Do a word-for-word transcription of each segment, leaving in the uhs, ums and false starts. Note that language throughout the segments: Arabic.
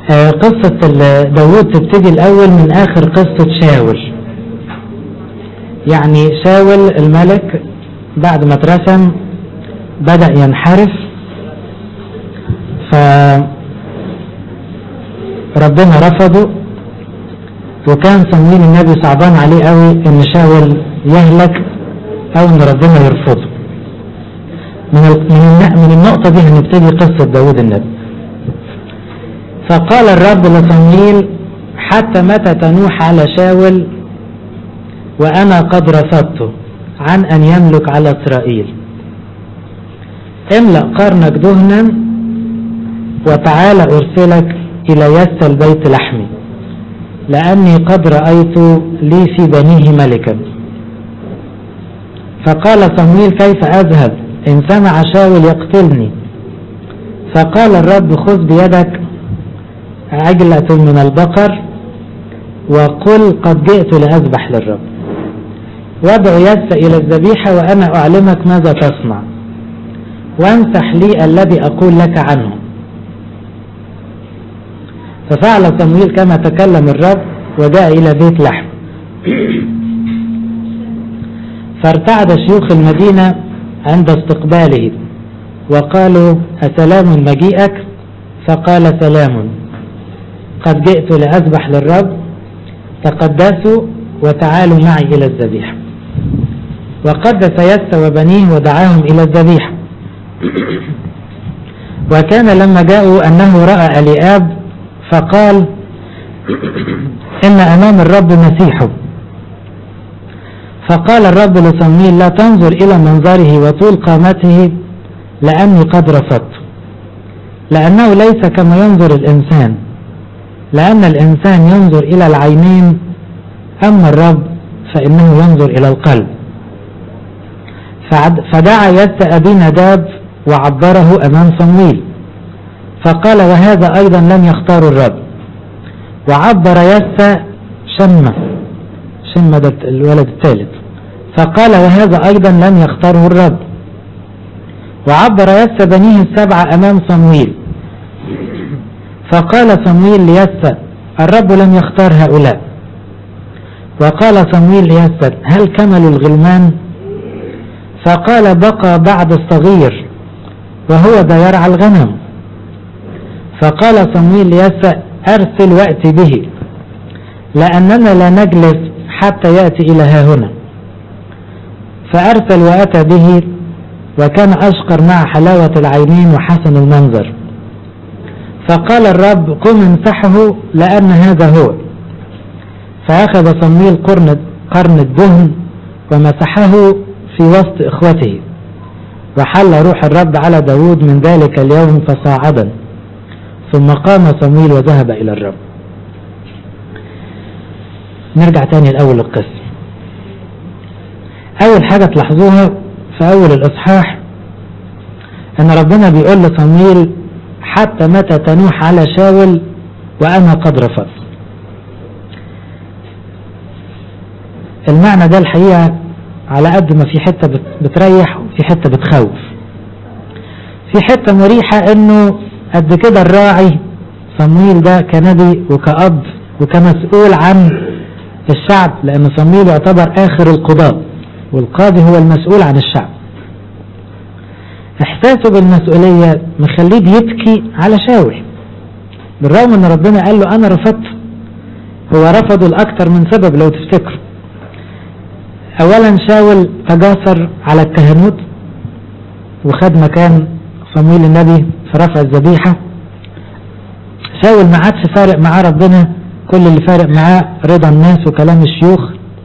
آه قصة داود تبتدي الأول من آخر قصة شاول. يعني شاول الملك بعد ما اترسم بدأ ينحرف، فربنا رفضه، وكان صمويل النبي صعبان عليه قوي ان شاول يهلك او ان ربنا يرفضه. من من النقطة دي هنبتدي قصة داود النبي. فقال الرب لصمويل: حتى متى تنوح على شاول وانا قد رفضته عن ان يملك على اسرائيل؟ املأ قرنك دهنا وتعال ارسلك الى يسى البيت لحمي، لاني قد رأيت لي في بنيه ملكا. فقال صمويل: كيف اذهب ان سمع شاول يقتلني؟ فقال الرب: خذ بيدك عجلة من البقر وقل قد جئت لأذبح للرب، وادع يسى إلى الذبيحة وأنا أعلمك ماذا تصنع، وامسح لي الذي أقول لك عنه. ففعل صمويل كما تكلم الرب وجاء إلى بيت لحم. فارتعد شيوخ المدينة عند استقباله وقالوا: أسلام مجيئك؟ فقال: سلام، قد جئت لأذبح للرب، تقدسوا وتعالوا معي إلى الذبيحة. وقدس يسى وبنيه ودعاهم إلى الذبيحة. وكان لما جاءوا أنه رأى أليآب فقال: إن أمام الرب مسيحه. فقال الرب لصمويل: لا تنظر إلى منظره وطول قامته، لأني قد رفضت، لأنه ليس كما ينظر الإنسان، لأن الإنسان ينظر إلى العينين، أما الرب فإنه ينظر إلى القلب. فدعا يسى أبي نداب وعبره أمام صمويل، فقال: وهذا أيضا لم يختار الرب. وعبر يسى شمة شمة الولد الثالث، فقال: وهذا أيضا لم يختاره الرب. وعبر يسى بنيه السبعة أمام صمويل، فقال صمويل ليسى: الرب لم يختار هؤلاء. وقال صمويل ليسى: هل كملوا الغلمان؟ فقال: بقى بعد الصغير وهو ذا يرعى الغنم. فقال صمويل ليسى: أرسل وأتي به، لأننا لا نجلس حتى يأتي إلى ها هنا. فأرسل وأتى به، وكان أشقر مع حلاوة العينين وحسن المنظر. فقال الرب: قم امسحه لأن هذا هو. فأخذ صمويل قرن قرن الدهن ومسحه في وسط إخوته، وحل روح الرب على داود من ذلك اليوم فصاعدا. ثم قام صمويل وذهب إلى الرب. نرجع تاني الأول القصة. أول حاجة تلاحظوها في أول الإصحاح أن ربنا بيقول لصمويل: حتى متى تنوح على شاول وأنا قد رفضت. المعنى ده الحقيقة على قد ما في حتة بتريح وفي حتة بتخوف. في حتة مريحة انه قد كده الراعي صمويل ده كنبي وكأب وكمسؤول عن الشعب، لان صمويل يعتبر اخر القضاء، والقاضي هو المسؤول عن الشعب. احساسه بالمسؤولية مخليه بيبكي على شاول، بالرغم ان ربنا قال له انا رفضت. هو رفضه لاكتر من سبب لو تفتكروا. اولا شاول تجاسر على الكهنوت وخد مكان صمويل النبي في رفع الذبيحة. شاول ما عادش فارق معاه ربنا، كل اللي فارق معاه رضا الناس وكلام الشيوخ.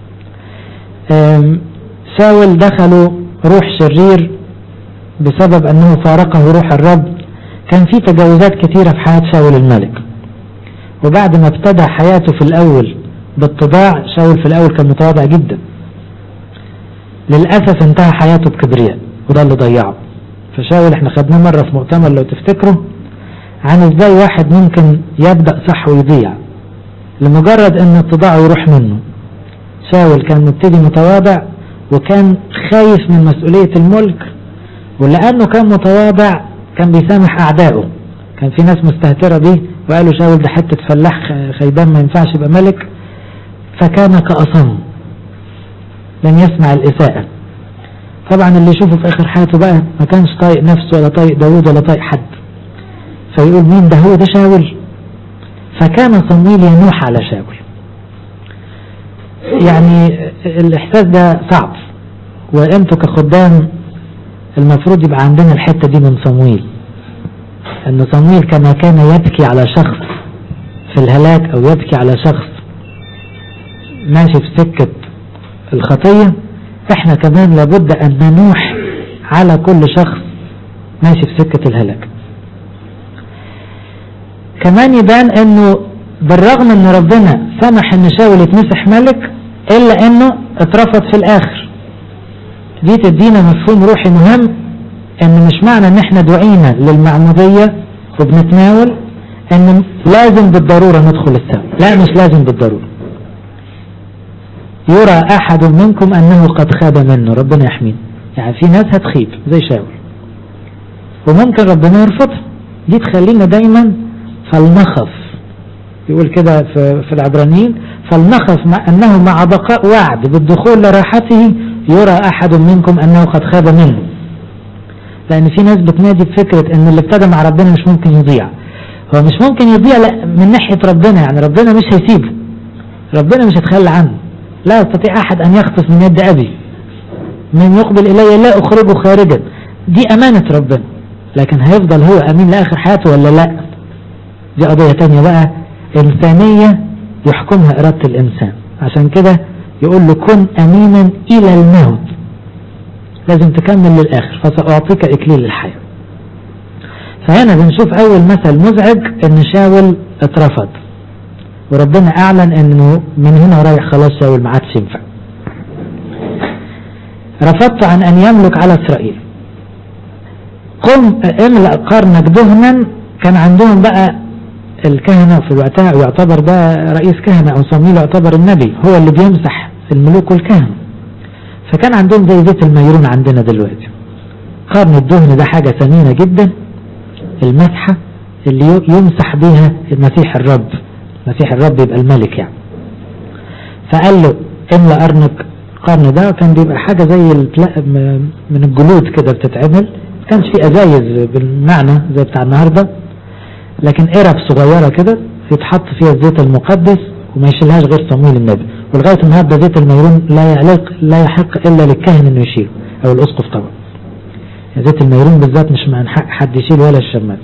شاول دخله روح شرير بسبب انه فارقه روح الرب. كان في تجاوزات كتيرة في حياة شاول الملك، وبعد ما ابتدى حياته في الاول بالطباع، شاول في الاول كان متواضع جدا، للأسف انتهى حياته بكبرياء وده اللي ضيعه. فشاول احنا خدناه مرة في مؤتمر لو تفتكروا عن ازاي واحد ممكن يبدأ صح ويضيع لمجرد ان اتضاعه يروح منه. شاول كان مبتدي متواضع وكان خايف من مسؤولية الملك، ولأنه كان متواضع كان بيسامح أعدائه. كان في ناس مستهترة به وقالوا شاول ده حتة فلاح خيبان ما ينفعش يبقى ملك، فكان كأصم لن يسمع الإساءة. طبعا اللي يشوفه في آخر حياته بقى ما كانش طايق نفسه ولا طايق داود ولا طايق حد، فيقول مين ده؟ هو ده شاول. فكان صمويل ينوح على شاول. يعني الإحساس ده صعب، وأنتوا كخدام المفروض يبقى عندنا الحتة دي من صمويل، أن صمويل كما كان يبكي على شخص في الهلاك أو يبكي على شخص ماشي في سكة الخطية، احنا كمان لابد أن ننوح على كل شخص ماشي في سكة الهلاك. كمان يبان انه بالرغم ان ربنا سمح ان شاول يتمسح ملك الا انه اترفض في الاخر. دي تدينا مفهوم روحي مهم، ان مش معنى ان احنا دعينا للمعمودية وبنتناول ان لازم بالضرورة ندخل السماء، لا مش لازم بالضرورة. يرى احد منكم انه قد خاب منه، ربنا يحمينا. يعني في ناس هتخيب زي شاول وممكن ربنا يرفضها، دي تخلينا دايما فلنخف، يقول كده في, في العبرانيين فلنخف مع انه مع بقاء وعد بالدخول لراحته يرى احد منكم انه قد خاب منه. لان في ناس بتنادي بفكرة ان اللي ابتدى مع ربنا مش ممكن يضيع. هو مش ممكن يضيع لا من ناحية ربنا، يعني ربنا مش هيسيبه، ربنا مش هيتخلى عنه. لا يستطيع احد ان يخطف من يد ابي، من يقبل الي لا اخرجه خارجا، دي امانة ربنا. لكن هيفضل هو امين لاخر حياته ولا لا؟ دي قضية تانية بقى انسانية يحكمها ارادة الانسان. عشان كده يقول له كن امينا الى الموت، لازم تكمل للاخر فسأعطيك اكليل الحياة. فهنا بنشوف اول مثل مزعج ان شاول اترفض، وربنا اعلن انه من هنا رايح خلاص شاول ما عادش ينفع. رفضت عن ان يملك على اسرائيل. قم املأ قرنك دهنا. كان عندهم بقى الكهنة في وقتها، ويعتبر ده رئيس كهنة او صمويل يعتبر النبي هو اللي بيمسح الملوك والكهنة، فكان عندهم زي زيت الميرون عندنا دلوقتي. قرن الدهن ده حاجة ثمينة جدا، المسحة اللي يمسح بيها المسيح الرب، مسيح الرب يبقى الملك يعني. فقال له املأ قرنك. القرن ده كان بيبقى حاجة زي من الجلود كده بتتعمل، كانش في ازايز بالمعنى زي بتاع النهاردة، لكن قرب صغيرة كده يتحط فيها الزيت المقدس وما يشيلهاش غير صمويل النبي. ولغاية النهاردة زيت الميرون لا يعلق لا يحق الا للكاهن انه يشيله او الاسقف طبعا. زيت الميرون بالذات مش من حق حد يشيله ولا الشماس.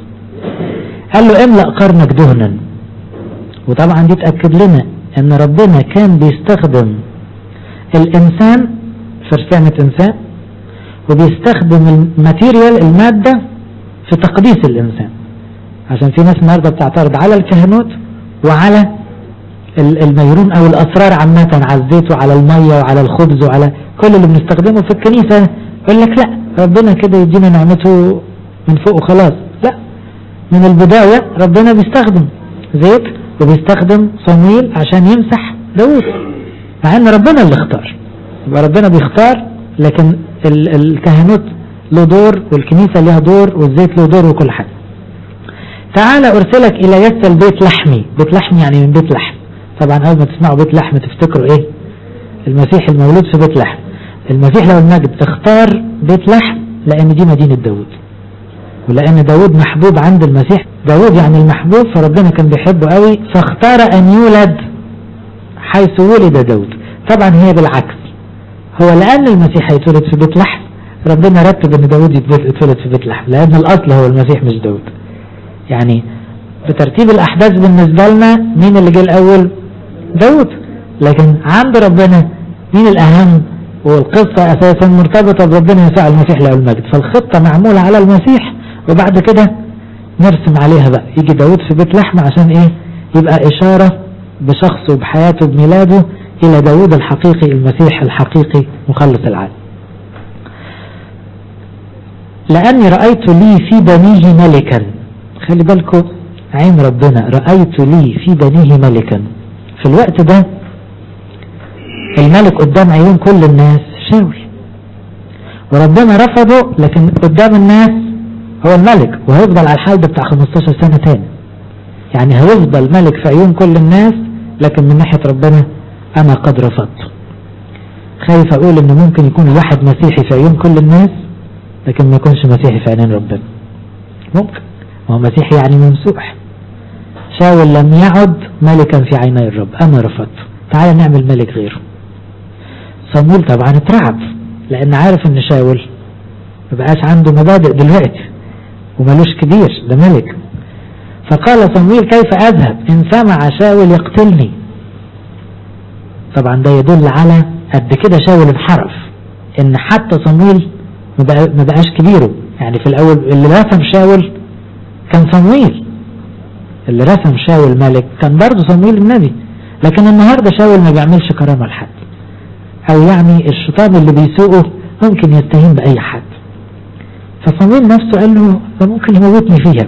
قال له املأ قرنك دهنا. وطبعا دي تأكد لنا ان ربنا كان بيستخدم الانسان فرسانة انسان، وبيستخدم الماتيريال المادة في تقديس الانسان. عشان في ناس النهارده بتعترض على الكهنوت وعلى الميرون او الاسرار عامة، على الزيت وعلى المية وعلى الخبز وعلى كل اللي بنستخدمه في الكنيسة، يقول لك لا ربنا كده يدينا نعمته من فوق وخلاص. لا، من البداية ربنا بيستخدم زيت وبيستخدم صمويل عشان يمسح داود، مع ان ربنا اللي اختار. يبقى ربنا بيختار، لكن الكهنوت له دور والكنيسة لها دور والزيت له دور وكل حاجة. تعالى ارسلك الى يسل بيت لحمي. بيت لحمي يعني من بيت لحم. طبعا اول ما تسمعوا بيت لحم تفتكروا ايه؟ المسيح المولود في بيت لحم. المسيح لو المجد اختار بيت لحم لان دي مدينة داود، ولان داود محبوب عند المسيح. داود يعني المحبوب، فربنا كان بيحبه قوي فاختار ان يولد حيث ولد داود. طبعا هي بالعكس، هو لان المسيح هيتولد في بيت لحم ربنا رتب ان داود يتولد في بيت لحم، لان الاصل هو المسيح مش داود. يعني بترتيب الاحداث بالنسبة لنا مين اللي جه الاول؟ داود. لكن عند ربنا مين الاهم؟ والقصة اساسا مرتبطة بربنا يسوع المسيح له المجد. فالخطة معمولة على المسيح، وبعد كده نرسم عليها بقى. يجي داود في بيت لحم عشان ايه؟ يبقى اشارة بشخصه بحياته بميلاده الى داود الحقيقي، المسيح الحقيقي مخلص العالم. لاني رأيت لي في بنيه ملكا. خلي بالكم عين ربنا، رأيت لي في بنيه ملكا. في الوقت ده الملك قدام عيون كل الناس شاول، وربنا رفضه، لكن قدام الناس هو الملك، وهيفضل على الحال ده بتاع خمستاشر سنة تاني. يعني هيفضل ملك في عيون كل الناس، لكن من ناحية ربنا أنا قد رفضت. خايف أقول إن ممكن يكون الواحد مسيحي في عيون كل الناس لكن ما يكونش مسيحي في عينين ربنا. ممكن، وهو مسيحي يعني ممسوح. شاول لم يعد ملكا في عيني الرب، أنا رفضت، تعالى نعمل ملك غيره. صمويل طبعا اترعب لأن عارف إن شاول مبقاش عنده مبادئ دلوقتي وملوش كبير، ده ملك. فقال صمويل كيف أذهب إن سمع شاول يقتلني. طبعا ده يدل على قد كده شاول انحرف، إن حتى صمويل ما بقاش كبيره. يعني في الأول اللي رسم شاول كان صمويل، اللي رسم شاول ملك كان برضه صمويل النبي، لكن النهاردة شاول ما بيعملش كرامة لحد، أو يعني الشيطان اللي بيسوقه ممكن يستهين بأي حد. فصمويل نفسه قال له ده ممكن يموتني فيها.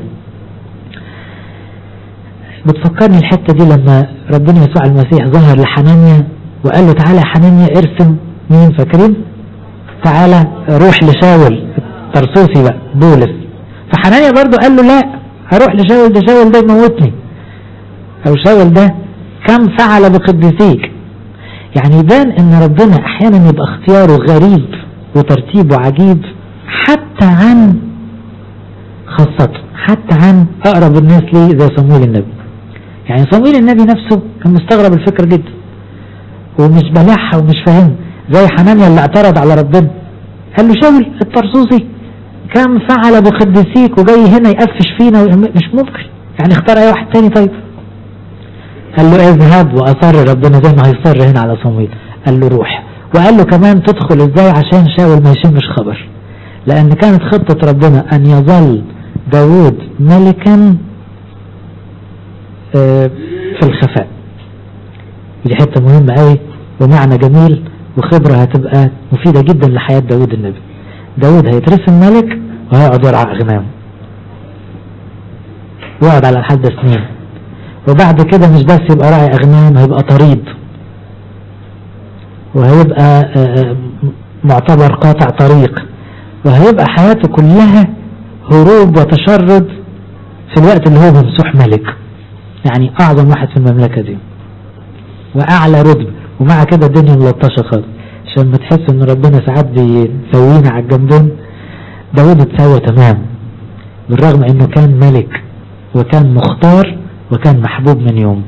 بتفكرني الحتة دي لما ربنا يسوع المسيح ظهر لحنانيا وقال له تعالى يا حنانيا ارسم مين، فاكرين؟ تعالى روح لشاول الطرسوسي بقى بولس. فحنانيا برضو قال له لا، هروح لشاول ده، شاول ده يموتني، او شاول ده كم فعل بقديسيك. يعني يبان ان ربنا احيانا يبقى اختياره غريب وترتيبه عجيب حتى عن خاصته، حتى عن اقرب الناس ليه زي صمويل النبي. يعني صمويل النبي نفسه كان مستغرب الفكرة جدا ومش بلعها ومش فاهم، زي حنانيا اللي اعترض على ربنا قال له شاول الطرسوسي كم فعل بقديسيك وجاي هنا يقفش فينا، مش ممكن، يعني اختار اي واحد تاني. طيب قال له اذهب، واصر ربنا زي ما هيصر هنا على صمويل، قال له روح، وقال له كمان تدخل ازاي عشان شاول ما يشمش خبر، لان كانت خطة ربنا ان يظل داود ملكا في الخفاء. دي حتة مهمة قوي ومعنى جميل وخبرة هتبقى مفيدة جدا لحياة داود النبي. داود هيترسم ملك وهيقعد يرعى أغنام ويقعد على الحد سنين، وبعد كده مش بس يبقى راعي أغنام، هيبقى طريد وهيبقى معتبر قاطع طريق، وهيبقى حياته كلها هروب وتشرد في الوقت اللي هو ممسوح ملك، يعني أعظم واحد في المملكة دي وأعلى رتبة. ومع كده الدنيا ملطشة خالص عشان ما تحس إن ربنا ساعات بيسوينا على الجنبين. داود اتسوى تمام بالرغم إنه كان ملك وكان مختار وكان محبوب من يوم،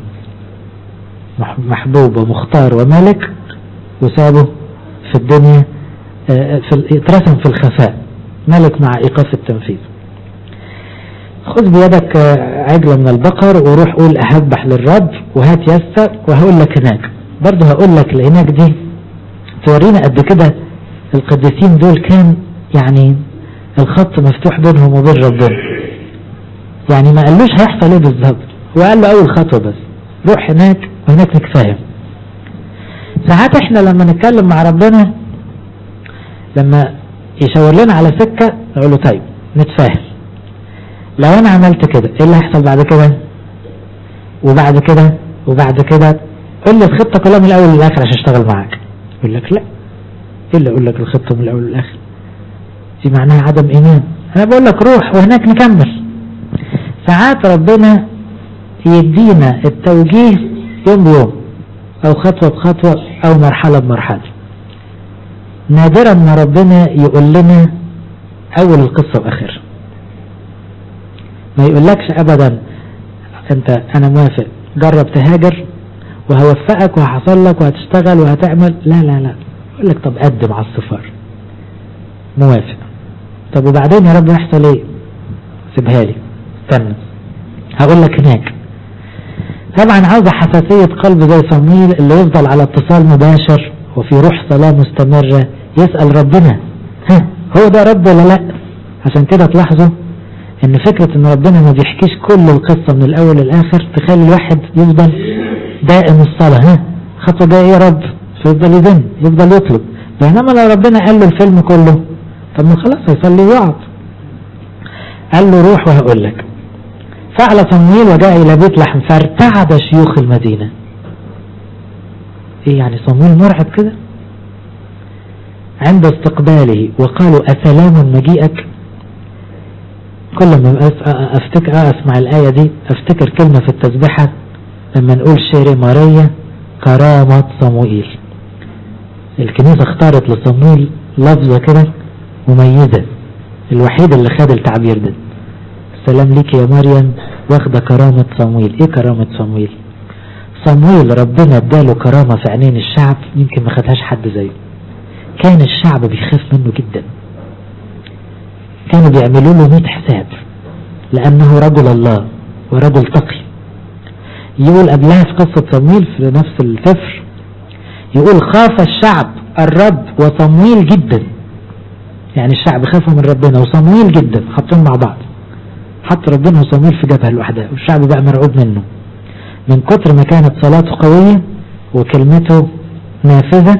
محبوب ومختار وملك، وسابه في الدنيا في اترسم في الخفاء ملك مع إيقاف التنفيذ. خذ بيدك عجلة من البقر وروح قول أهبح للرب وهات يسة، وهقول لك هناك برضه، هقول لك لهناك دي تورينا قد كده القديسين دول كان يعني الخط مفتوح بينهم وبين ربنا. يعني ما قالوش هيحصل ايه بالظبط، هو قال له اول خطوة بس روح هناك وهناك نتفاهم. ساعات احنا لما نتكلم مع ربنا لما يشاور لنا على سكة نقول له طيب نتفاهم، لو انا عملت كده ايه اللي هيحصل بعد كده وبعد كده وبعد كده، قول لي الخطة كلها من الاول للاخر عشان اشتغل معاك. يقول لك لا، ايه اللي اقول لك الخطة من الاول للاخر؟ دي معناها عدم ايمان. انا بقول لك روح وهناك نكمل. ساعات ربنا يدينا التوجيه يوم بيوم او خطوة بخطوة او مرحلة بمرحلة. نادرا ما ربنا يقول لنا اول القصة واخرها، ما يقولكش ابدا انت انا موافق جرب تهاجر وهوفقك وهحصل لك وهتشتغل وهتعمل، لا لا لا، يقول لك طب قدم على السفارة موافق، طب وبعدين يا رب يحصل ايه؟ سيبها لي استنى هقول لك هناك. طبعا عاوزة حساسية قلب زي صمويل اللي يفضل على اتصال مباشر وفي روح صلاة مستمرة يسأل ربنا ها هو ده رب ولا لا. عشان كده تلاحظوا ان فكرة ان ربنا ما بيحكيش كل القصة من الاول للاخر تخلي الواحد يفضل دائم الصلاة، ها خطوة جاية يا رب، فيفضل يذن يفضل يطلب. بينما لو ربنا قال له الفيلم كله طب ما خلاص هيصلي ويقعد. قال له روح وهقول لك. فعل صمويل وجاء الى بيت لحم فارتعد شيوخ المدينة. ايه يعني صمويل مرعب كده؟ عند استقباله وقالوا أسلام مجيئك. كل ما افتكر اسمع الآية دي افتكر كلمة في التسبيحة لما نقول شيري ماريا كرامة صموئيل. الكنيسة اختارت لصموئيل لفظة كده مميزة، الوحيد اللي خد التعبير ده. السلام ليك يا مريم واخدة كرامة صموئيل. ايه كرامة صموئيل؟ صموئيل ربنا اداله كرامة في عينين الشعب يمكن ما خدهاش حد زيه. كان الشعب بيخاف منه جدا، كانوا بيعملوا له مئة حساب لأنه رجل الله ورجل تقي. يقول قبلها في قصة صموئيل في نفس السفر، يقول خاف الشعب الرب وصموئيل جدا. يعني الشعب خافوا من ربنا وصموئيل جدا، حطهم مع بعض، حط ربنا وصموئيل في جبهة لوحدها والشعب بقى مرعوب منه من كتر ما كانت صلاته قوية وكلمته نافذة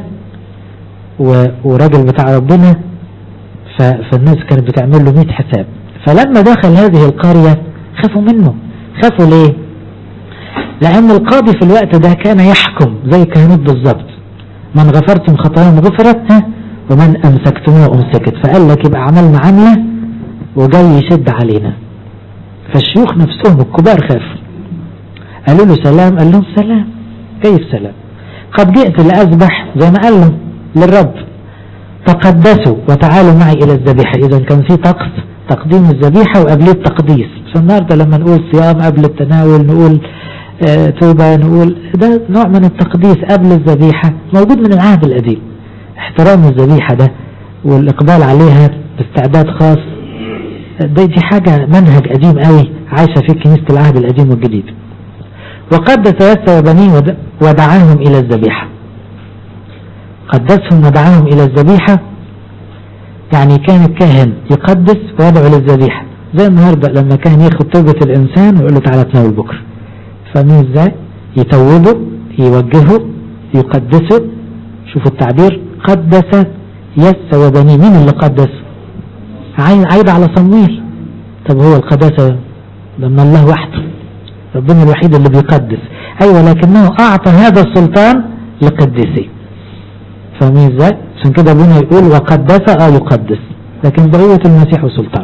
وراجل بتاع ربنا. فالناس كانت بتعمل له مئة حساب. فلما دخل هذه القرية خافوا منه. خافوا ليه؟ لأن القاضي في الوقت ده كان يحكم زي الكهنوت بالظبط، من غفرتم خطاياهم غفرت ومن أمسكتموه أمسكت. فقال لك يبقى عملنا عملة وجاي يشد علينا. فالشيوخ نفسهم الكبار خافوا، قالوا له سلام، قال لهم سلام، كيف سلام؟ قد جئت لأذبح زي ما قال له للرب، تقدسوا وتعالوا معي إلى الذبيحة. إذا كان في طقس تقديم الذبيحة وقبل التقديس. فالنهارده لما نقول صيام قبل التناول، نقول آه توبة، نقول ده نوع من التقديس قبل الذبيحة، موجود من العهد القديم. احترام الذبيحة ده والإقبال عليها باستعداد خاص، ده دي حاجة منهج قديم قوي عايشة في كنيسة العهد القديم والجديد. وقدس يسوع بنيه ودعاهم إلى الذبيحة. قدسهم ودعاهم إلى الذبيحة، يعني كان الكاهن يقدس ويدعو للذبيحة. زي النهاردة لما كان ياخد توبة الإنسان ويقول له تعالى تناول بكرة. فاهمين ازاي؟ يتوبه، يوجهه، يقدسه. شوفوا التعبير، قدس يسوع بنيه. مين اللي قدس؟ عايد على صموئيل. طب هو القداسة لما الله وحده، ربنا الوحيد اللي بيقدس. ايوه، لكنه اعطى هذا السلطان لقديسيه. فاهمين ازاي؟ عشان كده ابونا يقول وقدس اه يقدس، لكن بقوة المسيح وسلطان.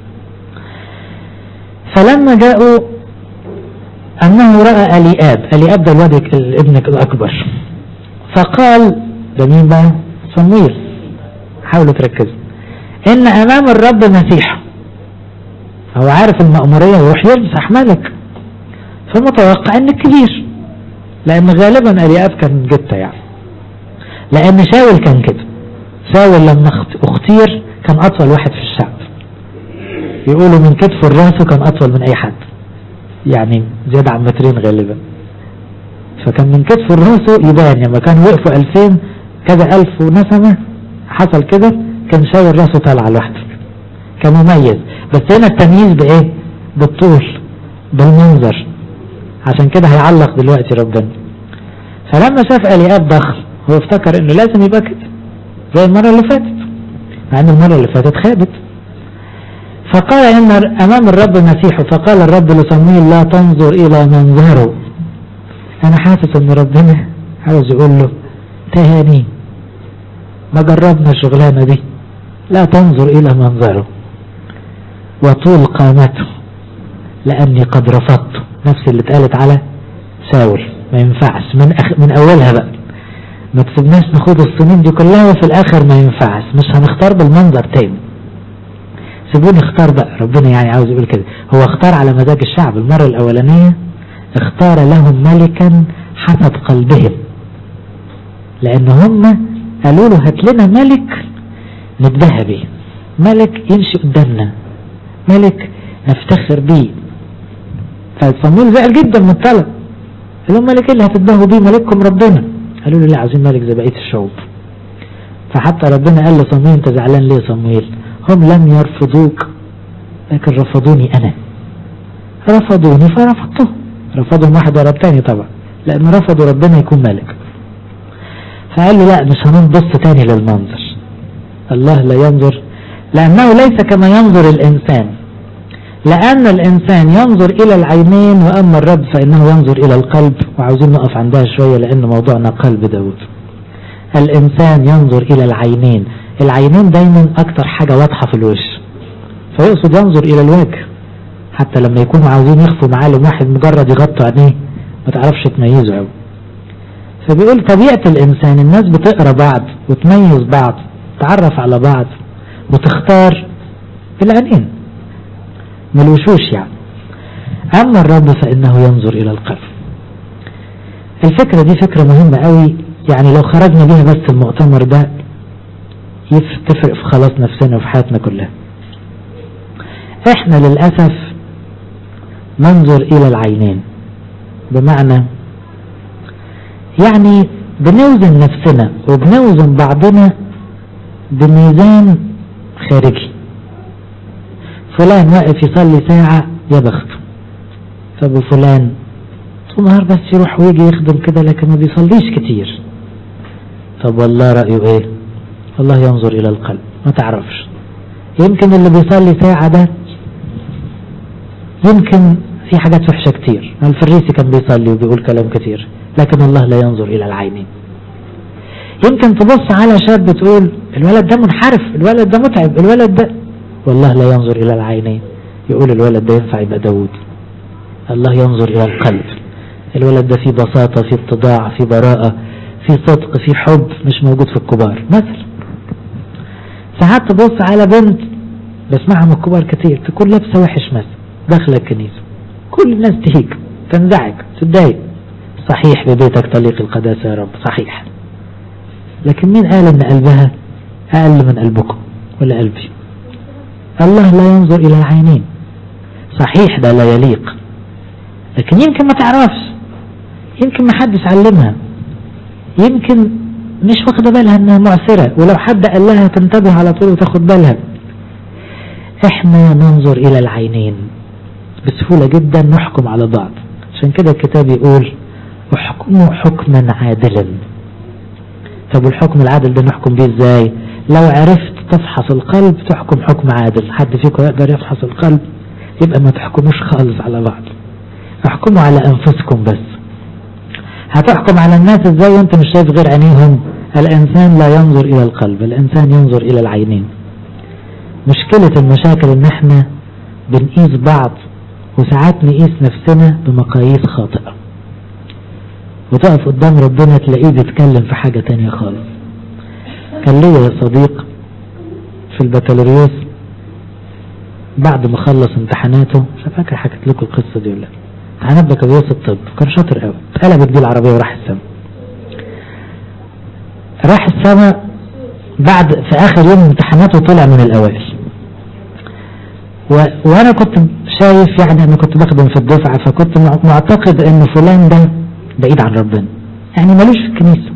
فلما جاءوا انه رأى الياب، الياب ده الواد الابن الاكبر، فقال ده مين بقى؟ صموئيل. حاولوا تركزوا، ان امام الرب مسيح. هو عارف المأمورية يروح يمسح ملك، فمتوقع ان الكبير، لان غالبا الياب كان جته يعني. لان شاول كان كده، شاول لما اختير كان اطول واحد في الشعب، يقولوا من كتفه لراسه كان اطول من اي حد، يعني زيادة عن مترين غالبا. فكان من كتفه لراسه يبان، لما كانوا وقفوا الفين كذا الف ونسمة حصل كده، كان شاول راسه طالعه لوحده، كان مميز. بس هنا التمييز بايه؟ بالطول، بالمنظر، عشان كده هيعلق دلوقتي ربنا. فلما شاف الياب ضخم هو افتكر انه لازم يبقى كده زي المرة اللي فاتت، مع ان المرة اللي فاتت خابت. فقال ان امام الرب مسيح. فقال الرب لصموئيل لا تنظر الى منظره. انا حاسس ان ربنا عاوز يقول له تهاني، ما جربنا الشغلانة دي. لا تنظر الى منظره وطول قامته لاني قد رفضته. نفس اللي اتقالت على شاول، ما ينفعش من, أخ... من اولها بقى، ما تسيبناش نخوض السنين دي كلها وفي الاخر ما ينفعش، مش هنختار بالمنظر تاني، سيبوني اختار بقى. ربنا يعني عاوز يقول كده، هو اختار على مزاج الشعب. المرة الاولانية اختار لهم ملكا حسب قلبهم، لان هم قالوا له هات لنا ملك نتباهى بيه، ملك يمشي قدامنا، ملك نفتخر بيه. فصموئيل زعل جدا من الطلب، قال لهم ملك اللي هتتباهوا بيه؟ ملككم ربنا. قالوا له لا، عاوزين ملك زي بقية الشعوب. فحتى ربنا قال لصموئيل انت زعلان ليه يا صموئيل؟ هم لم يرفضوك لكن رفضوني انا. رفضوني فرفضته، رفضهم واحد ورا الثاني طبعا، لان رفضوا ربنا يكون ملك. فقال له لا، مش هنبص تاني للمنظر. الله لا ينظر، لانه ليس كما ينظر الانسان، لان الانسان ينظر الى العينين واما الرب فانه ينظر الى القلب. وعاوزين نقف عندها شوية لان موضوعنا قلب داود. الانسان ينظر الى العينين، العينين دايما اكتر حاجة واضحة في الوش، فيقصد ينظر الى الوجه، حتى لما يكونوا عاوزين يخفوا معالم واحد مجرد يغطوا عينيه ما تعرفش تميزه قوي. فبيقول طبيعة الانسان الناس بتقرا بعض وتميز بعض، تعرف على بعض وتختار بالعينين ملوشوش يعني. اما الرب فانه ينظر الى القلب. الفكرة دي فكرة مهمة قوي، يعني لو خرجنا بيها بس المؤتمر ده تفرق في خلاص نفسنا وفي حياتنا كلها. احنا للأسف ننظر الى العينين، بمعنى يعني بنوزن نفسنا وبنوزن بعضنا بميزان خارجي. فلان واقف يصلي ساعة يا بخته، طب وفلان طول النهار بس يروح ويجي يخدم كده لكن ما بيصليش كتير، طب والله رأيه ايه؟ الله ينظر الى القلب. ما تعرفش، يمكن اللي بيصلي ساعة ده يمكن في حاجات وحشة كتير. الفريسي كان بيصلي وبيقول كلام كتير، لكن الله لا ينظر الى العينين. يمكن تبص على شاب تقول الولد ده منحرف، الولد ده متعب، الولد ده، والله لا ينظر الى العينين، يقول الولد ده ينفع يبقى داود. الله ينظر الى القلب. الولد ده فيه بساطة، فيه اتضاع، فيه براءة، فيه صدق، فيه حب مش موجود في الكبار مثلا. ساعات تبص على بنت بسمعها من الكبار كتير تكون لابسة وحش مثلا، داخلة الكنيسة كل الناس تهيج تنزعج تتضايق، صحيح ببيتك طليق القداسة يا رب صحيح، لكن مين قال ان قلبها اقل من قلبكم ولا قلبي؟ الله لا ينظر الى العينين. صحيح ده لا يليق، لكن يمكن ما تعرفش، يمكن ما حدش علمها، يمكن مش واخده بالها انها معسرة، ولو حد قال لها تنتبه على طول وتاخد بالها. احنا ننظر الى العينين بسهولة جدا، نحكم على بعض. عشان كده الكتاب يقول احكموا حكما عادلا. طب الحكم العادل ده نحكم بيه ازاي؟ لو عرفت تفحص القلب تحكم حكم عادل. حد فيكم يقدر يفحص القلب؟ يبقى ما تحكموش خالص على بعض، احكموا على انفسكم بس. هتحكم على الناس ازاي وانت مش شايف غير عينيهم؟ الانسان لا ينظر الى القلب، الانسان ينظر الى العينين. مشكلة المشاكل ان احنا بنقيس بعض، وساعات نقيس نفسنا بمقاييس خاطئة، وتقف قدام ربنا تلاقيه بيتكلم في حاجة تانية خالص. كان ليا صديق في البكالوريوس بعد ما خلص امتحاناته، مش فاكر حكيت لكم القصة دي ولا لا، امتحانات بكالوريوس الطب، كان شاطر قوي، اتقلبت بيه العربية وراح السما. راح السما بعد في اخر يوم امتحاناته طلع من الاوائل، و... وانا كنت شايف يعني انا كنت بخدم في الدفعة، فكنت معتقد ان فلان ده بعيد عن ربنا، يعني ملوش في الكنيسة.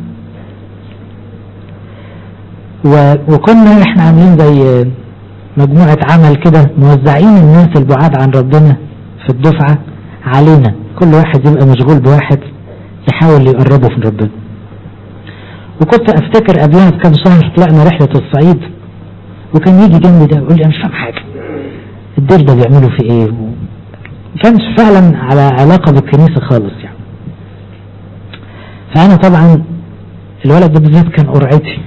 و... وكنا احنا عاملين زي مجموعة عمل كده، موزعين الناس البعاد عن ربنا في الدفعة علينا، كل واحد يبقى مشغول بواحد يحاول يقربه في ربنا. وكنت افتكر قبلها بكام شهر طلعنا رحلة الصعيد، وكان يجي جنبي ده يقول لي انا مش فاهم حاجة، الدير ده بيعملوا في ايه؟ ما كانش فعلا على علاقة بالكنيسة خالص يعني. فانا طبعا الولد ده بالذات كان قرعتي،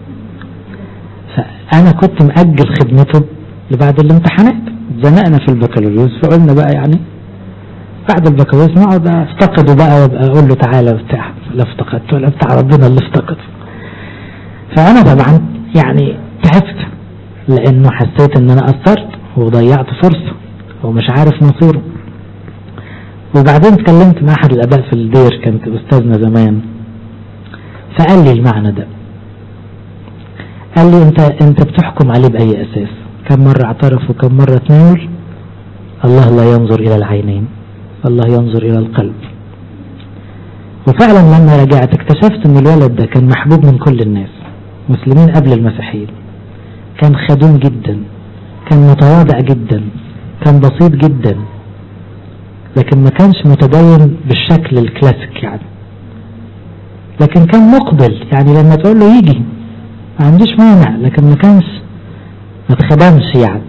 فانا كنت مأجل خدمته لبعد الامتحانات، اتزنقنا في البكالوريوس، فقلنا بقى يعني بعد البكالوريوس نقعد افتقده بقى وابقى اقول له تعالى بتاع، لا افتقدته ولا بتاع ربنا اللي افتقده. فانا طبعا يعني تعبت، لانه حسيت ان انا قصرت وضيعت فرصة ومش عارف مصيره. وبعدين اتكلمت مع احد الاباء في الدير، كانت استاذنا زمان، فقال لي المعنى ده، قال لي انت انت بتحكم عليه باي اساس؟ كم مرة اعترف وكم مرة تناول؟ الله لا ينظر الى العينين، الله ينظر الى القلب. وفعلا لما رجعت اكتشفت ان الولد ده كان محبوب من كل الناس، مسلمين قبل المسيحيين، كان خدوم جدا، كان متواضع جدا، كان بسيط جدا، لكن ما كانش متدين بالشكل الكلاسيك يعني، لكن كان مقبل، يعني لما تقول له يجي ما عنديش مانع، لكن ما كانش ما تخدمش يعني.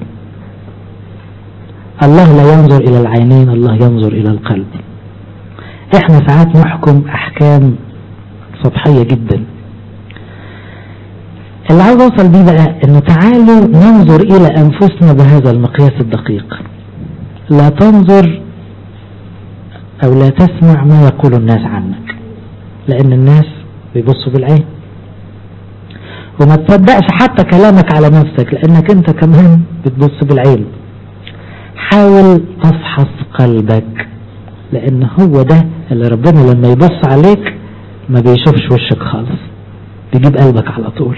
الله لا ينظر الى العينين، الله ينظر الى القلب. احنا ساعات نحكم احكام سطحية جدا. اللي عاوز اوصل بيه بقى انه تعالوا ننظر الى انفسنا بهذا المقياس الدقيق. لا تنظر او لا تسمع ما يقول الناس عنك، لان الناس بيبصوا بالعين. وما تصدقش حتى كلامك على نفسك، لانك انت كمان بتبص بالعين. حاول تفحص قلبك، لان هو ده اللي ربنا لما يبص عليك ما بيشوفش وشك خالص، بيجيب قلبك على طول.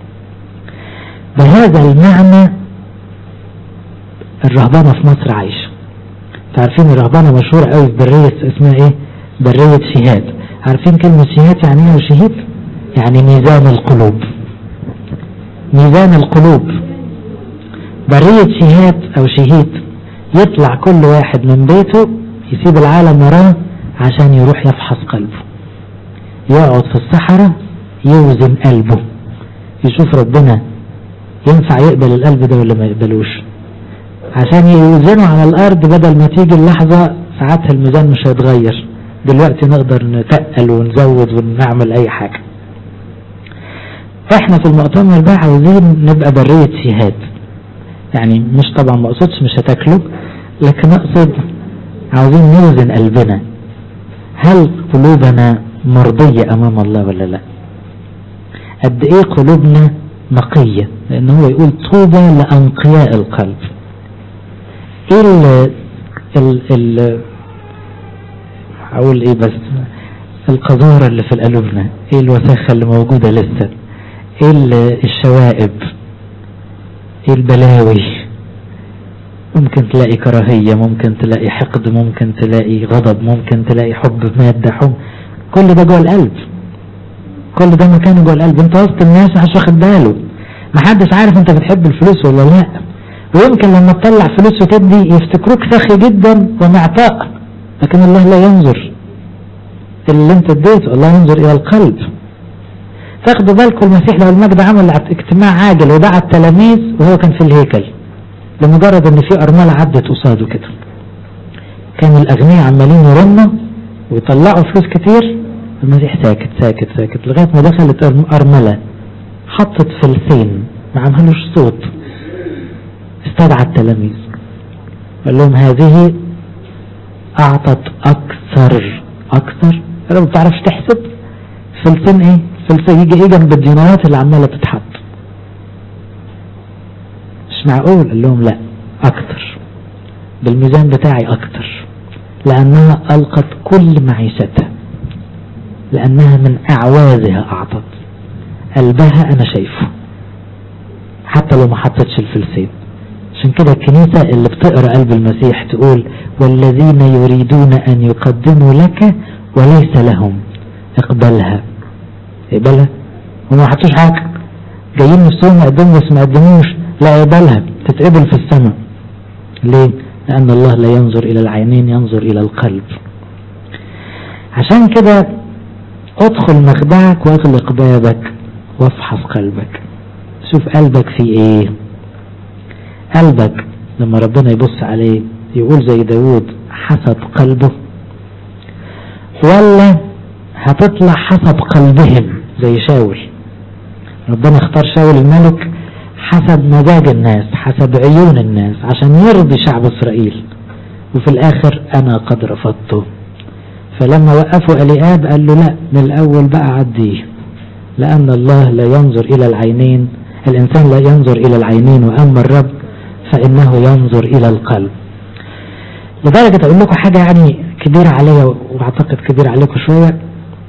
بهذا المعنى الرهبانة في مصر عايشة. تعرفين الرهبانة مشهورة قوي في برية اسمها ايه؟ برية شهاد. عارفين كلمة شهاد يعني ايه؟ وشهيد يعني ميزان القلوب. ميزان القلوب. برية شهاد او شهيد يطلع كل واحد من بيته يسيب العالم وراه عشان يروح يفحص قلبه، يقعد في الصحراء يوزن قلبه، يشوف ربنا ينفع يقبل القلب ده ولا ما يقبلوش، عشان يوزنه على الارض. بدل ما تيجي اللحظة ساعتها الميزان مش هيتغير، دلوقتي نقدر نتقل ونزود ونعمل اي حاجة. احنا في المؤتمر ده عاوزين نبقى برية شهاد، يعني مش طبعا ما اقصدش مش هتاكله، لكن اقصد عاوزين نوزن قلبنا، هل قلوبنا مرضية امام الله ولا لا؟ قد ايه قلوبنا نقية؟ لان هو يقول طوبى لانقياء القلب. ايه ال ال ال اقول ايه بس القذارة اللي في قلوبنا، ايه الوساخة اللي موجودة لسه، ايه الشوائب، ايه البلاوي. ممكن تلاقي كراهية، ممكن تلاقي حقد، ممكن تلاقي غضب، ممكن تلاقي حب مادة، حب، كل ده جوه القلب. كل ده مكانه جوه القلب. انت وسط الناس محدش واخد باله، محدش عارف انت بتحب الفلوس ولا لا، ويمكن لما تطلع فلوس وتدي يفتكروك سخي جدا ومعطاء، لكن الله لا ينظر اللي انت اديته، الله ينظر الى القلب. تاخدوا بالكم المسيح لو المجد عمل اجتماع عاجل ودعا التلاميذ وهو كان في الهيكل، لمجرد ان في ارملة عدت قصاده كده، كان الاغنياء عمالين يرنوا ويطلعوا فلوس كتير، المسيح ساكت ساكت ساكت لغاية ما دخلت ارملة حطت فلسين ما عملوش صوت، استدعى التلاميذ قال لهم هذه اعطت اكثر. اكثر انا ما بتعرفش تحسب فلسين ايه؟ فلسين يجي ايه جنب الدينارات اللي عمالة تتحط؟ مش معقول. قال لهم لا، اكثر بالميزان بتاعي اكثر، لانها القت كل معيشتها، لانها من اعوازها اعطت. قلبها انا شايفه حتى لو ما حطتش الفلسين. عشان كده الكنيسة اللي بتقرأ قلب المسيح تقول والذين يريدون ان يقدموا لك وليس لهم اقبلها. اقبلها؟ هم ما حطوش حاجة، جايين نفسهم يقدموا بس ما قدموش، لا اقبلها، تتقبل في السماء. ليه؟ لان الله لا ينظر الى العينين، ينظر الى القلب. عشان كده ادخل مخدعك واغلق بابك وافحص قلبك، شوف قلبك فيه ايه. قلبك لما ربنا يبص عليه يقول زي داود حسب قلبه، ولا هتطلع حسب قلبهم زي شاول؟ ربنا اختار شاول الملك حسب مزاج الناس، حسب عيون الناس، عشان يرضي شعب اسرائيل، وفي الاخر انا قد رفضته. فلما وقفوا اليآب قال له لا، من الاول بقى عديه، لان الله لا ينظر الى العينين، الانسان لا ينظر الى العينين، واما الرب فانه ينظر الى القلب. لدرجة اقول لكم حاجة يعني كبيرة عليا، واعتقد كبيرة عليكم شوية،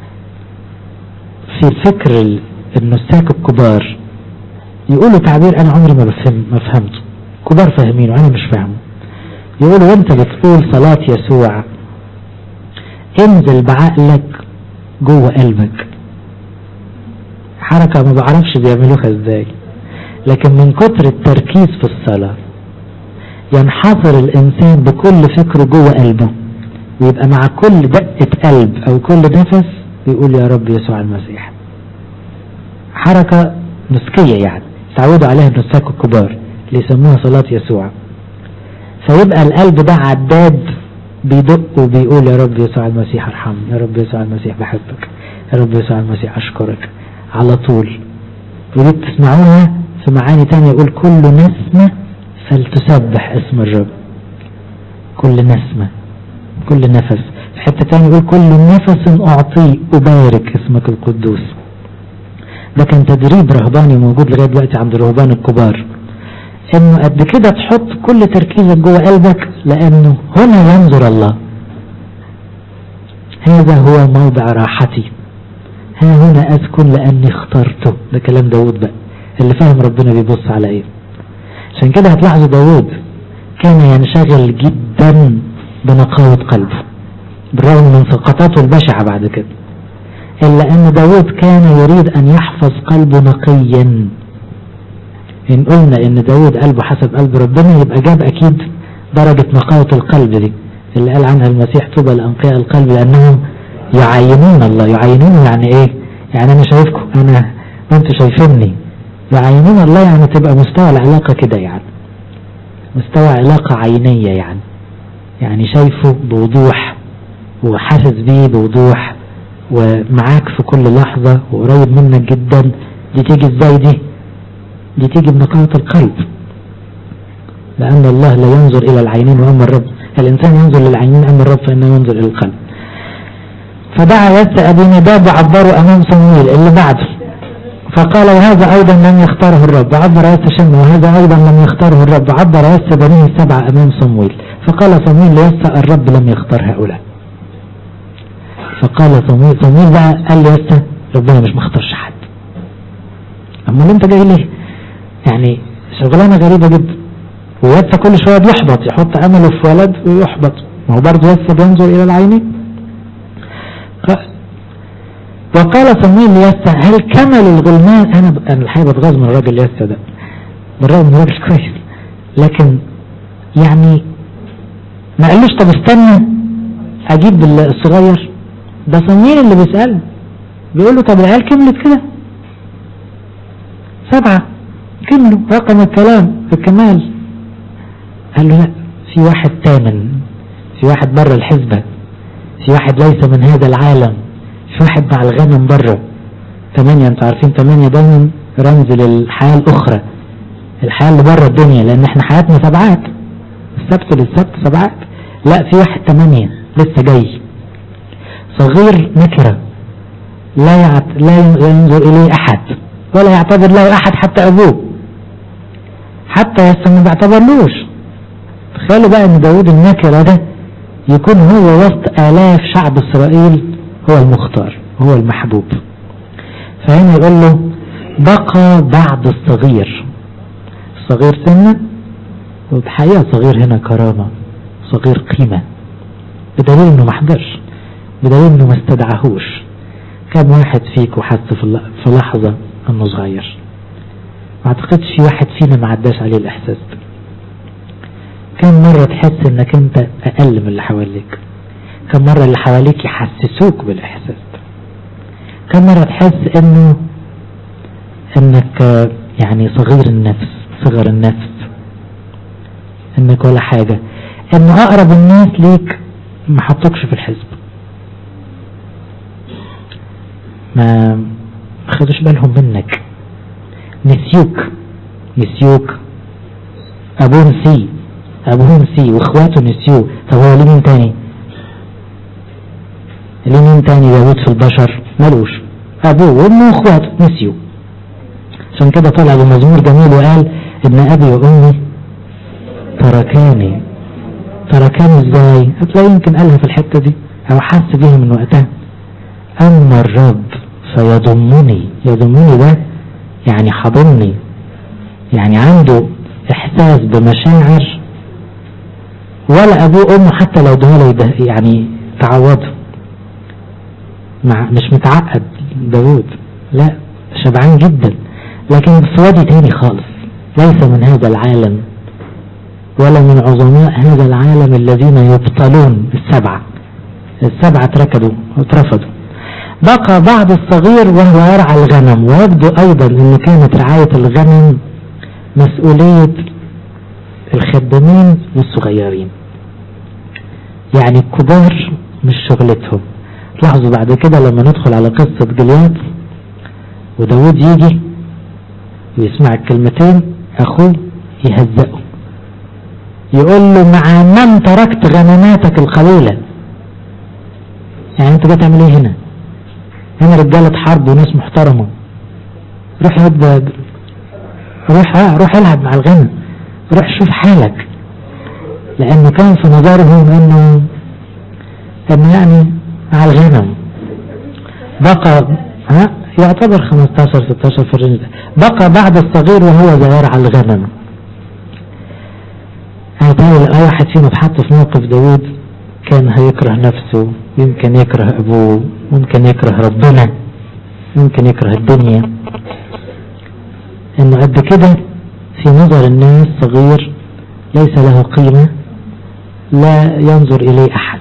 في الفكر النساك الكبار يقولوا تعبير انا عمري ما بفهم ما فهمته، كبار فاهمينه انا مش فاهمه. يقولوا وانت بتقول صلاة يسوع انزل بعقلك جوه قلبك. حركة ما بعرفش بيعملوها ازاي، لكن من كتر التركيز في الصلاة ينحصر الانسان بكل فكره جوه قلبه، ويبقى مع كل دقة قلب او كل نفس يقول يا رب يسوع المسيح. حركة نسكية يعني تعودوا عليها النساك الكبار اللي يسموها صلاة يسوع. فيبقى القلب ده عداد بيدق وبيقول يا رب يسوع المسيح ارحمني، يا رب يسوع المسيح بحبك، يا رب يسوع المسيح اشكرك، على طول. ودي بتسمعوها في معاني تانية، يقول كل نسمة فلتسبح اسم الرب. كل نسمة، كل نفس. في حتة تانية يقول كل نفس أعطي أبارك اسمك القدوس. ده كان تدريب رهباني موجود لغاية دلوقتي عند الرهبان الكبار، انه قد كده تحط كل تركيزك جوه قلبك، لانه هنا ينظر الله. هذا هو موضع راحتي، ها هنا اسكن لاني اخترته. ده كلام داود بقى اللي فاهم ربنا بيبص على ايه. عشان كده هتلاحظوا داود كان ينشغل جدا بنقاوة قلبه بالرغم من سقطاته البشعة بعد كده، إلا أن داود كان يريد أن يحفظ قلبه نقيا. إن قلنا إن داود قلبه حسب قلب ربنا، يبقى جاب أكيد درجة نقاوة القلب دي اللي قال عنها المسيح طوبى لأنقياء القلب لأنهم يعاينون الله. يعاينون يعني إيه؟ يعني أنا شايفكم، أنا وأنتوا شايفيني. يعاينون الله يعني تبقى مستوى العلاقة كده، يعني مستوى علاقة عينية، يعني يعني شايفه بوضوح وحاسس بيه بوضوح ومعاك في كل لحظة وقريب منك جدا. دي تيجي ازاي؟ دي دي تيجي بنقاوة القلب، لأن الله لا ينظر إلى العينين وأما الرب، الإنسان ينظر للعينين أما الرب فإنه ينظر إلى القلب. فدعا يسى أبي نداب وعبروا أمام صمويل اللي بعده، فقال وهذا أيضا لم يختاره الرب. عبر يسى شمع وهذا أيضا لم يختاره الرب. عبر يسى بنيه السبعة أمام صمويل، فقال صمويل ليسى الرب لم يختار هؤلاء. فقال صمويل صمويل بقى قال له يسى ربنا مش مختارش حد. أما اللي انت جاي ليه؟ يعني شغلانة غريبة جدا. ويسى كل شوية بيحبط، يحط أمله في ولد ويحبط، ما هو برضه يسى بينظر إلى العينين. وقال صمويل ليسى هل كمل الغلمان؟ أنا أنا الحقيقة بتغاظ من الراجل يسى ده، بالرغم من الراجل كويس، لكن يعني ما قالوش طب استنى أجيب الصغير. ده صمويل اللي بيسأل، بيقول له طب العيال كملت كده؟ سبعة كملوا رقم الكلام الكمال. قال له لا، في واحد تامن، في واحد بره الحسبة، في واحد ليس من هذا العالم، في واحد مع الغنم بره. ثمانية، انتوا عارفين ثمانية دايما رمز للحياة الأخرى، الحياة اللي بره الدنيا، لأن احنا حياتنا سبعات، السبت للسبت سبعات. لا، في واحد ثمانية لسه جاي، صغير نكرة لا يعت... لا ينظر إليه أحد ولا يعتبر له أحد حتى أبوه، حتى يسا ما بيعتبرلوش. تخيلوا بقى ان داود النكرة ده يكون هو وسط آلاف شعب إسرائيل هو المختار، هو المحبوب. فهنا يقول له بقى بعد الصغير، الصغير سنة، والحقيقة صغير هنا كرامة، صغير قيمة، بدليل انه ما حضرش، بدليل انه ما استدعاهوش. كم واحد فيكم حس في لحظة انه صغير؟ ما اعتقدش في واحد فينا ما عداش عليه الاحساس ده. كم مرة تحس انك انت اقل من اللي حواليك؟ كم مرة اللي حواليك يحسسوك بالاحساس ده؟ كم مرة تحس انه انك يعني صغير النفس، صغر النفس، انك ولا حاجة، انه اقرب الناس ليك ما حطوكش في الحزب، ما خدوش بالهم منك، نسيوك نسيوك ابوه نسي ابوه نسي واخواته نسيوه. طب هو ليه مين تاني؟ ليه مين تاني داود في البشر؟ ملوش، ابوه وامه واخواته نسيوه. عشان كده طلع بمزمور جميل وقال ابن ابي وامي تركاني. تركاني ازاي؟ هتلاقي يمكن قالها في الحتة دي او حس بيها من وقتها. اما الرب فيضمني، يضمني ده يعني حضني، يعني عنده احساس بمشاعر ولا ابوه وامه حتى لو دول يعني تعوضوا. مع مش متعقد داود، لا شبعان جدا، لكن في وادي تاني خالص، ليس من هذا العالم ولا من عظماء هذا العالم الذين يبطلون. السبعة السبعة اتركضوا واترفضوا. بقى بعد الصغير وهو يرعى الغنم. ويبدو ايضا ان كانت رعاية الغنم مسؤولية الخدامين والصغيرين، يعني الكبار مش شغلتهم. تلاحظوا بعد كده لما ندخل على قصة جلياد وداود يجي ويسمع الكلمتين أخوه يهزقه، يقول له مع من تركت غنماتك القليلة. يعني انت جاي تعمل ايه هنا؟ هنا رجالة حرب وناس محترمة، روح يبدأ روح اه روح العب مع الغنم، روح شوف حالك. لانه كان في نظرهم انه انه يعني مع الغنم. بقى ها يعتبر خمستاشر ستاشر في الرجل. بقى بعد الصغير وهو صغير على الغنم. هتقول اي واحد فينا اتحط في موقف داود كان هيكره نفسه، يمكن يكره ابوه، ممكن يكره ربنا، ممكن يكره الدنيا. انه قد كده في نظر الناس صغير ليس له قيمة، لا ينظر اليه احد.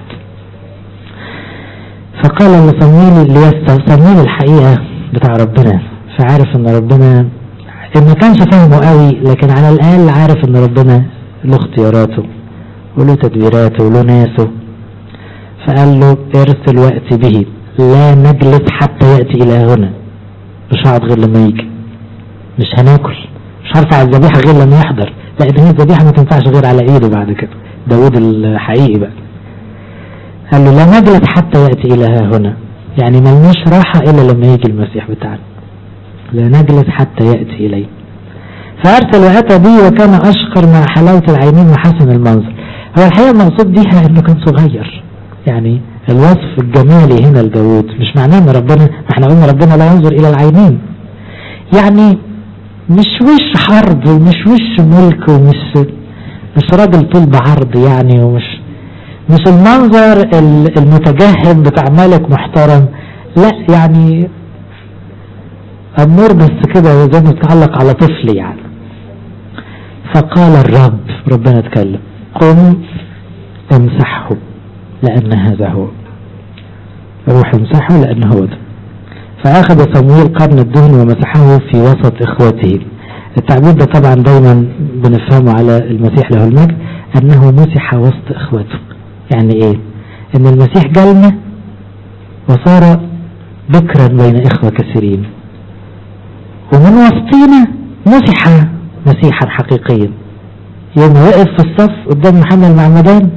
فقال لصمويل ليسى، صمويل الحقيقة بتاع ربنا، فعارف ان ربنا ان ما كانش فاهمه قوي، لكن على الاقل عارف ان ربنا له اختياراته وله تدبيراته وله ناسه. فقال له ارسل واتي به، لا نجلس حتى يأتي الى هنا. مش هقعد غير لما يجي، مش هناكل، مش هرفع الذبيحة غير لما يحضر. لا ده هي الذبيحة ما تنفعش غير على ايده بعد كده، داود الحقيقي بقى. قال له لا نجلس حتى يأتي الى هنا، يعني ملناش راحة الا لما يجي المسيح بتاعنا، لا نجلس حتى يأتي اليه. فارسل واتى به وكان اشقر مع حلاوة العينين وحسن المنظر. هو الحقيقة المقصود بيها انه كان صغير، يعني الوصف الجمالي هنا لداود مش معناه ان ربنا، ما احنا قلنا ربنا لا ينظر الى العينين، يعني مش وش حرب ومش وش ملك ومش مش راجل طول بعرض يعني، ومش مش المنظر المتجهم بتاع ملك محترم، لا يعني امور بس كده زي ما بتعلق على طفل يعني. فقال الرب، ربنا اتكلم، قم امسحه لان هذا هو، روح امسحه لان هو ده. فاخذ صمويل قرن الدهن ومسحه في وسط اخوته. التعبير ده طبعا دايما بنفهمه على المسيح له المجد، انه مسح وسط اخوته. يعني ايه؟ ان المسيح جالنا وصار بكرا بين اخوة كثيرين، ومن وسطينا مسح مسيحا حقيقيا. يوم وقف في الصف قدام يوحنا المعمدان،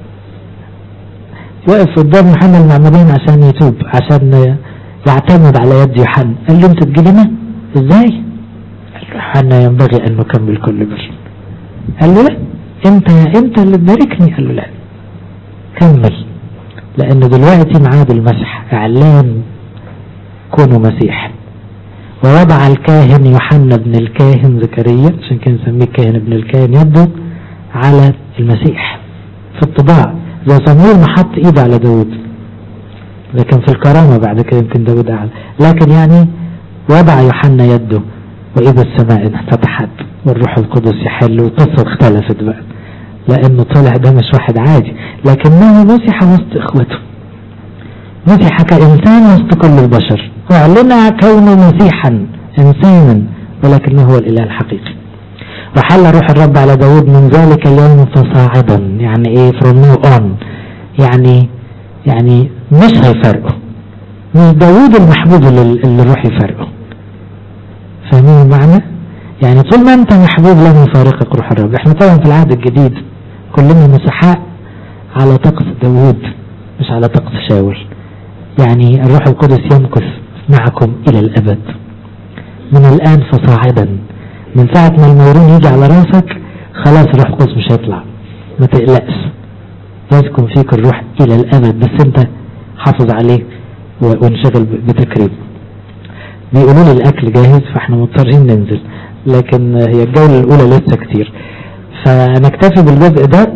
وقف قدام يوحنا المعمدان عشان يتوب، عشان يعتمد على يد يوحنا. قال له انت تجيلنا ازاي؟ قال له يوحنا ينبغي ان نكمل كل بر. قال له لا، انت انت اللي تباركني. قال له لا، كمل، لان دلوقتي معاد المسح، اعلان كونوا مسيح. ووضع الكاهن يوحنا ابن الكاهن زكريا، عشان كان نسميه كاهن ابن الكاهن، يده على المسيح في الطباع، زي صمويل ما حط ايده على داود، لكن في الكرامة بعد كده يمكن داود اعلى. لكن يعني وضع يوحنا يده، واذا السماء انفتحت والروح القدس يحل، والقصة اختلفت بقى، لانه طلع ده مش واحد عادي، لكنه مسح وسط اخوته، مسح كإنسان وسط كل البشر، واعلن كونه مسيحا انسانا، ولكنه هو الاله الحقيقي. وحل روح الرب على داود من ذلك اليوم فصاعدا. يعني ايه from now on؟ يعني يعني مش هيفرقه، مش داود المحبوب اللي الروح يفرقه. فاهمين المعنى؟ يعني طول ما انت محبوب لن يفارقك روح الرب. احنا طبعا في العهد الجديد كلنا مسحاء على طقس داود مش على طقس شاول. يعني الروح القدس يمكث معكم الى الابد من الان فصاعدا. من ساعة ما الميرون يجي على راسك خلاص الروح القدس مش هيطلع، ما تقلقش، يسكن فيك الروح الى الابد، بس انت حافظ عليه وانشغل بتكريم. بيقولوا لي الاكل جاهز فاحنا مضطرين ننزل، لكن هي الجولة الاولى لسه كتير، فنكتفي بالجزء ده.